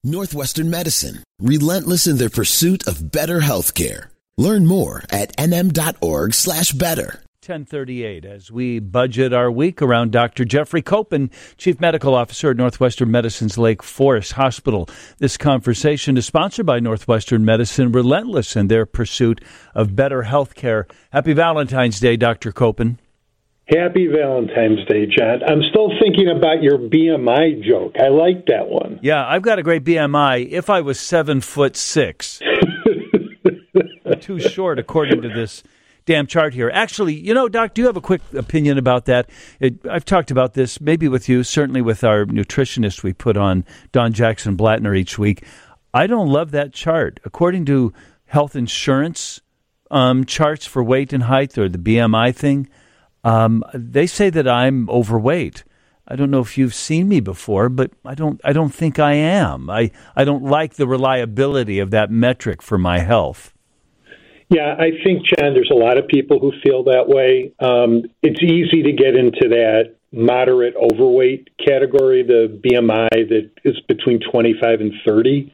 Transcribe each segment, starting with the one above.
Northwestern Medicine, relentless in their pursuit of better healthcare. Learn more at nm.org/better. 10:38 as we budget our week around Dr. Jeffrey Koppen, Chief Medical Officer at Northwestern Medicine's Lake Forest Hospital. This conversation is sponsored by Northwestern Medicine, relentless in their pursuit of better health care. Happy Valentine's Day, Dr. Koppen. Happy Valentine's Day, John. I'm still thinking about your BMI joke. I like that one. Yeah, I've got a great BMI if I was 7'6". Too short, according to this damn chart here. Actually, you know, Doc, do you have a quick opinion about that? I've talked about this, maybe with you, certainly with our nutritionist we put on, Don Jackson Blattner, each week. I don't love that chart. According to health insurance charts for weight and height, or the BMI thing, they say that I'm overweight. I don't know if you've seen me before, but I don't think I am. I don't like the reliability of that metric for my health. Yeah, I think, John, there's a lot of people who feel that way. It's easy to get into that moderate overweight category, the BMI that is between 25 and 30.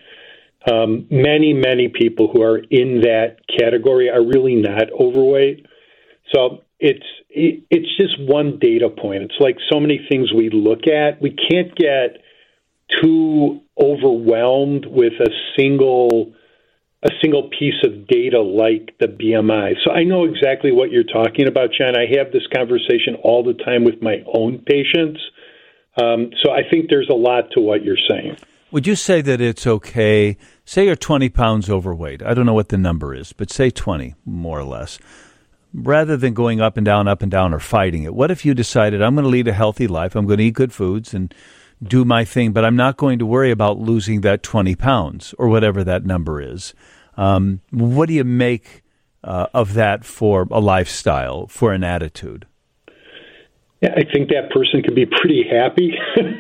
Many people who are in that category are really not overweight. So it's just one data point. It's like so many things we look at. We can't get too overwhelmed with a single piece of data like the BMI. So I know exactly what you're talking about, John. I have this conversation all the time with my own patients. So I think there's a lot to what you're saying. Would you say that it's okay, say you're 20 pounds overweight. I don't know what the number is, but say 20, more or less. Rather than going up and down, or fighting it, what if you decided, I'm going to lead a healthy life, I'm going to eat good foods and do my thing, but I'm not going to worry about losing that 20 pounds or whatever that number is. What do you make of that for a lifestyle, for an attitude? Yeah, I think that person could be pretty happy,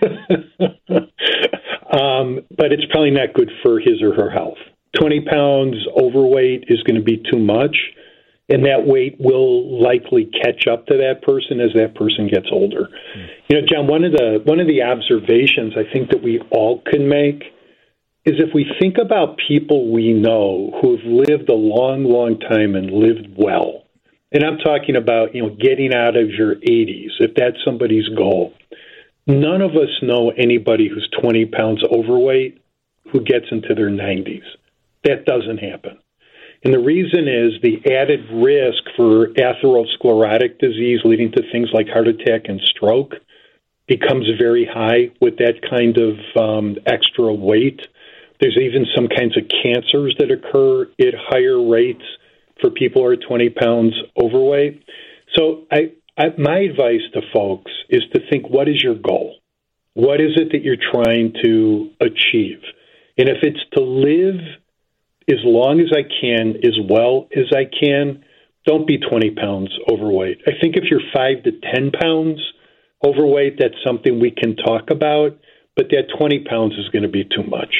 but it's probably not good for his or her health. 20 pounds overweight is going to be too much, and that weight will likely catch up to that person as that person gets older. You know, John, one of the observations I think that we all can make is if we think about people we know who have lived a long time and lived well, and I'm talking about, you know, getting out of your 80s, if that's somebody's goal. None of us know anybody who's 20 pounds overweight who gets into their 90s. That doesn't happen. And the reason is the added risk for atherosclerotic disease leading to things like heart attack and stroke becomes very high with that kind of extra weight. There's even some kinds of cancers that occur at higher rates for people who are 20 pounds overweight. So my advice to folks is to think, what is your goal? What is it that you're trying to achieve? And if it's to live as long as I can, as well as I can, don't be 20 pounds overweight. I think if you're 5 to 10 pounds overweight, that's something we can talk about, but that 20 pounds is going to be too much.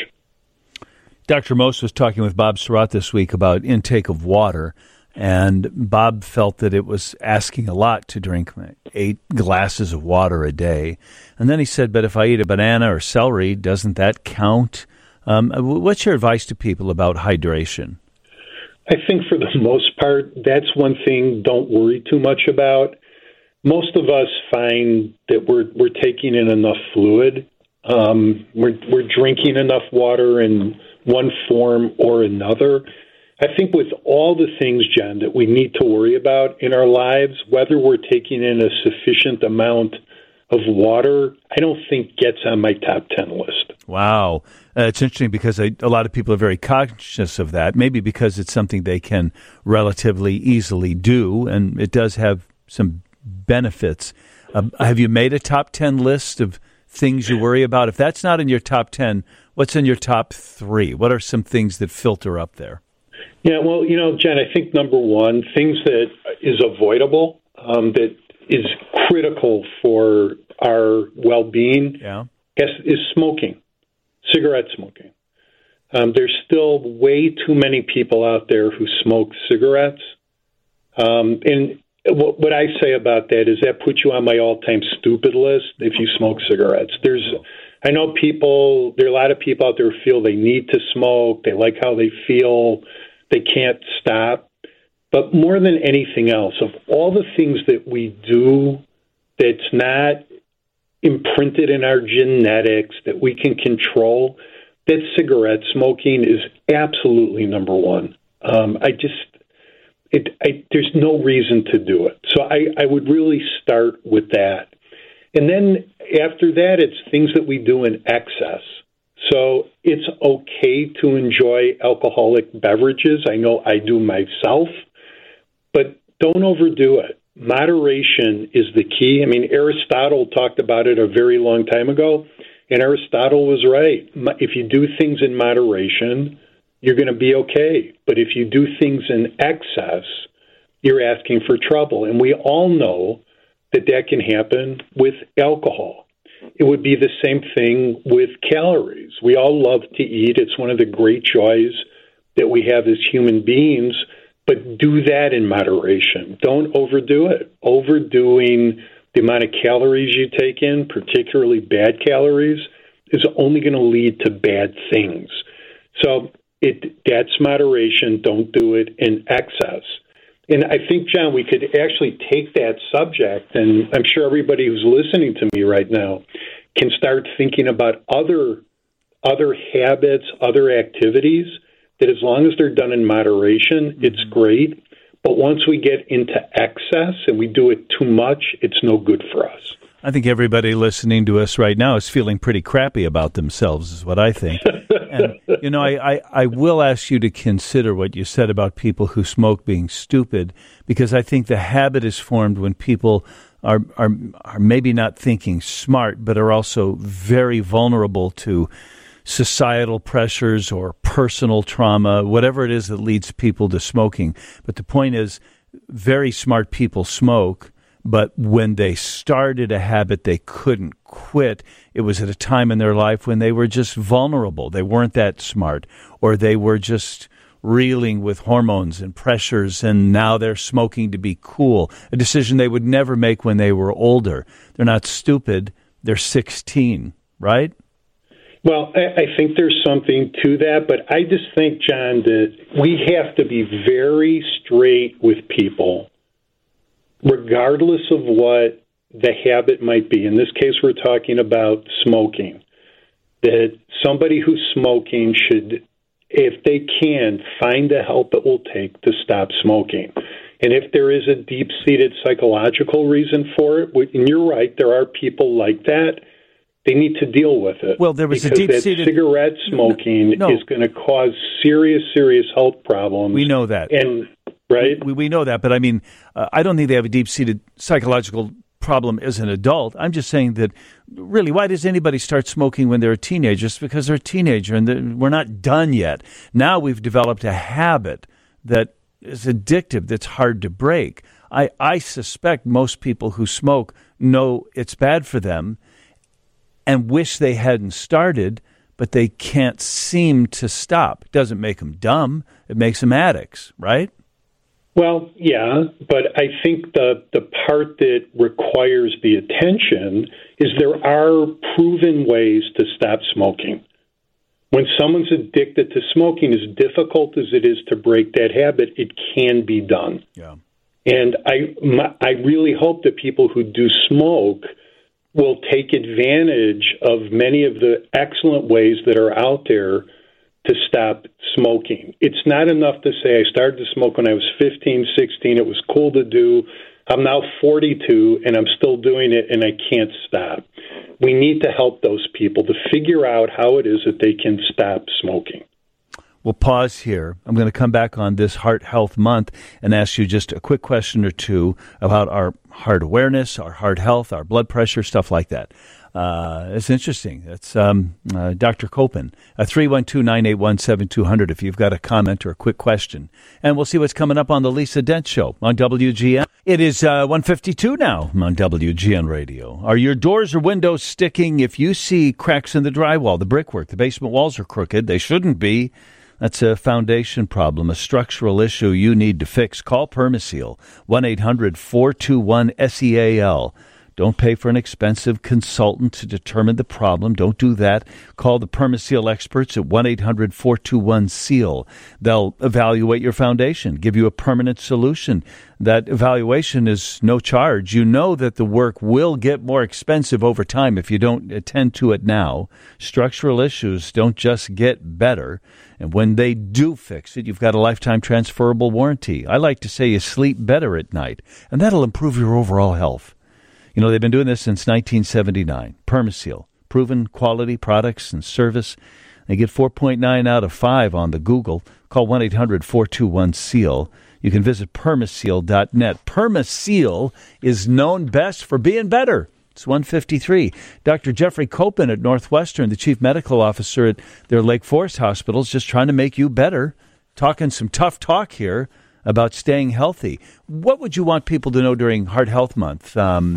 Dr. Most was talking with Bob Surratt this week about intake of water, and Bob felt that it was asking a lot to drink 8 glasses of water a day. And then he said, but if I eat a banana or celery, doesn't that count? What's your advice to people about hydration? I think for the most part, that's one thing don't worry too much about. Most of us find that we're taking in enough fluid. We're drinking enough water in one form or another. I think with all the things, John, that we need to worry about in our lives, whether we're taking in a sufficient amount of water, I don't think gets on my top 10 list. Wow. It's interesting because a lot of people are very conscious of that, maybe because it's something they can relatively easily do, and it does have some benefits. Have you made a top 10 list of things you worry about? If that's not in your top 10, what's in your top 3? What are some things that filter up there? Yeah, well, you know, Jen, I think number one, things that is avoidable, that is critical for our well-being, is smoking, cigarette smoking. There's still way too many people out there who smoke cigarettes. And what I say about that is that puts you on my all-time stupid list if you smoke cigarettes. I know there are a lot of people out there who feel they need to smoke. They like how they feel. They can't stop. But more than anything else, of all the things that we do that's not imprinted in our genetics, that we can control, that cigarette smoking is absolutely number one. There's no reason to do it. So I would really start with that. And then after that, it's things that we do in excess. So it's okay to enjoy alcoholic beverages. I know I do myself, but don't overdo it. Moderation is the key. I mean, Aristotle talked about it a very long time ago, and Aristotle was right. If you do things in moderation, you're going to be okay. But if you do things in excess, you're asking for trouble. And we all know that can happen with alcohol. It would be the same thing with calories. We all love to eat. It's one of the great joys that we have as human beings, but do that in moderation. Don't overdo it. Overdoing the amount of calories you take in, particularly bad calories, is only going to lead to bad things. So that's moderation. Don't do it in excess. And I think, John, we could actually take that subject, and I'm sure everybody who's listening to me right now can start thinking about other habits, other activities, that as long as they're done in moderation, it's great. But once we get into excess and we do it too much, it's no good for us. I think everybody listening to us right now is feeling pretty crappy about themselves, is what I think. And, I will ask you to consider what you said about people who smoke being stupid, because I think the habit is formed when people are maybe not thinking smart, but are also very vulnerable to societal pressures or personal trauma, whatever it is that leads people to smoking. But the point is, very smart people smoke, but when they started a habit they couldn't quit, it was at a time in their life when they were just vulnerable. They weren't that smart, or they were just reeling with hormones and pressures, and now they're smoking to be cool, a decision they would never make when they were older. They're not stupid. They're 16, right? Well, I think there's something to that, but I just think, John, that we have to be very straight with people, regardless of what the habit might be. In this case, we're talking about smoking, that somebody who's smoking should, if they can, find the help it will take to stop smoking. And if there is a deep-seated psychological reason for it, and you're right, there are people like that, they need to deal with it. Well, there was because a deep-seated... cigarette smoking is going to cause serious health problems. We know that. And right? We know that, but I mean, I don't think they have a deep-seated psychological problem as an adult. I'm just saying that, really, why does anybody start smoking when they're a teenager? It's because they're a teenager, and we're not done yet. Now we've developed a habit that is addictive, that's hard to break. I suspect most people who smoke know it's bad for them and wish they hadn't started, but they can't seem to stop. It doesn't make them dumb. It makes them addicts, right? Well, yeah, but I think the part that requires the attention is there are proven ways to stop smoking. When someone's addicted to smoking, as difficult as it is to break that habit, it can be done. Yeah. And I really hope that people who do smoke will take advantage of many of the excellent ways that are out there to stop smoking. It's not enough to say I started to smoke when I was 15, 16. It was cool to do. I'm now 42, and I'm still doing it, and I can't stop. We need to help those people to figure out how it is that they can stop smoking. We'll pause here. I'm going to come back on this Heart Health Month and ask you just a quick question or two about our heart awareness, our heart health, our blood pressure, stuff like that. It's interesting. It's Dr. Copen, 312-981-7200 if you've got a comment or a quick question. And we'll see what's coming up on the Lisa Dent Show on WGN. It is 1:52 now on WGN Radio. Are your doors or windows sticking? If you see cracks in the drywall, the brickwork, the basement walls are crooked, they shouldn't be. That's a foundation problem, a structural issue you need to fix. Call Permaseal, 1-800-421-SEAL. Don't pay for an expensive consultant to determine the problem. Don't do that. Call the Permaseal experts at 1-800-421-SEAL. They'll evaluate your foundation, give you a permanent solution. That evaluation is no charge. You know that the work will get more expensive over time if you don't attend to it now. Structural issues don't just get better. And when they do fix it, you've got a lifetime transferable warranty. I like to say you sleep better at night, and that'll improve your overall health. You know, they've been doing this since 1979. Permaseal, proven quality products and service. They get 4.9 out of 5 on the Google. Call 1-800-421-SEAL. You can visit permaseal.net. Permaseal is known best for being better. It's 153. Dr. Jeffrey Copen at Northwestern, the chief medical officer at their Lake Forest Hospital, is just trying to make you better. Talking some tough talk here about staying healthy. What would you want people to know during Heart Health Month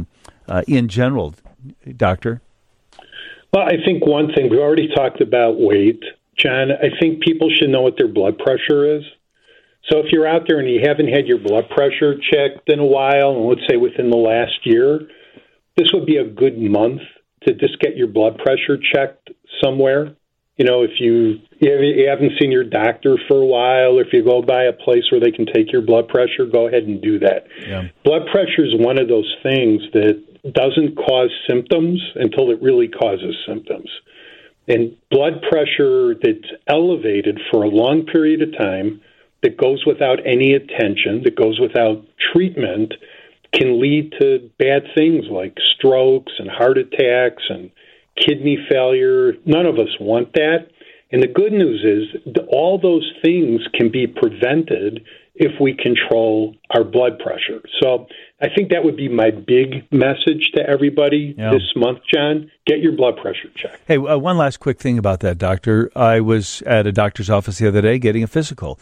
in general, Doctor? Well, I think one thing, we already talked about weight. John, I think people should know what their blood pressure is. So if you're out there and you haven't had your blood pressure checked in a while, and let's say within the last year, this would be a good month to just get your blood pressure checked somewhere. You know, if you haven't seen your doctor for a while, or if you go by a place where they can take your blood pressure, go ahead and do that. Yeah. Blood pressure is one of those things that doesn't cause symptoms until it really causes symptoms. And blood pressure that's elevated for a long period of time, that goes without any attention, that goes without treatment, can lead to bad things like strokes and heart attacks and kidney failure. None of us want that. And the good news is all those things can be prevented if we control our blood pressure. So I think that would be my big message to everybody this month, John. Get your blood pressure checked. Hey, one last quick thing about that, Doctor. I was at a doctor's office the other day getting a physical.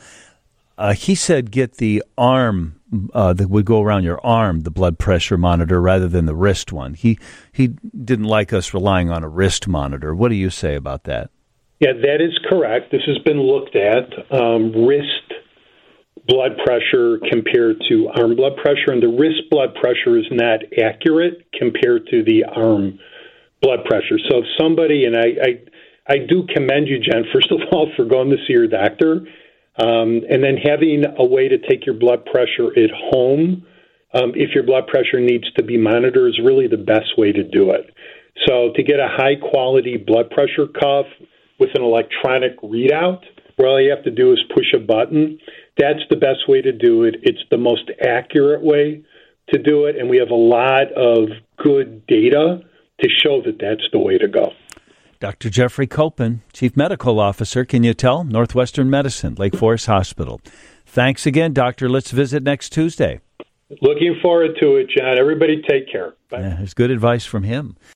He said get the arm that would go around your arm, the blood pressure monitor, rather than the wrist one. He didn't like us relying on a wrist monitor. What do you say about that? Yeah, that is correct. This has been looked at. Wrist blood pressure compared to arm blood pressure, and the wrist blood pressure is not accurate compared to the arm blood pressure. So if somebody, and I do commend you, Jen, first of all, for going to see your doctor, and then having a way to take your blood pressure at home if your blood pressure needs to be monitored is really the best way to do it. So to get a high-quality blood pressure cuff with an electronic readout, where all you have to do is push a button, that's the best way to do it. It's the most accurate way to do it, and we have a lot of good data to show that that's the way to go. Dr. Jeffrey Copen, Chief Medical Officer, can you tell? Northwestern Medicine, Lake Forest Hospital. Thanks again, Doctor. Let's visit next Tuesday. Looking forward to it, John. Everybody take care. Bye. Yeah, it's good advice from him.